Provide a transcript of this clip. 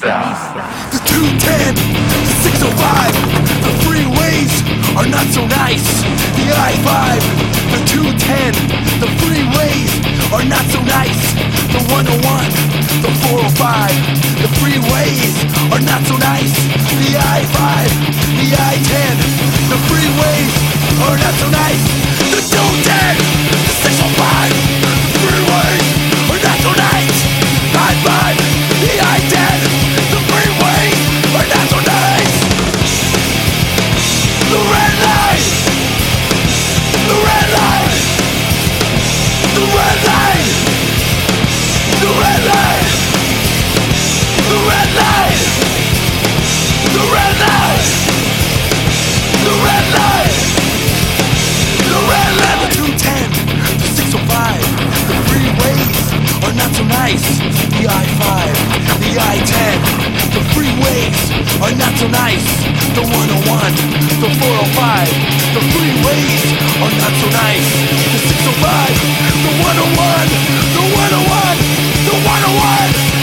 The 210, the 605, the freeways are not so nice. The I-5, the 210, the freeways are not so nice. The 101, the 405, the freeways are not so nice. The I-5, the I-10, the freeways are not so nice. The 210, the 605, the freeways are not so nice. I-5, the I-10, the freeways are not so nice. The red light, the red light, the red light, the red light, the red light, the red light, the red light, the red light. The 210, the 605, the freeways are not so nice. The I-5, the I-10, the freeways are not so nice. The 101, the 405, the freeways are not so nice. The 605, the 101, the 101, the 101.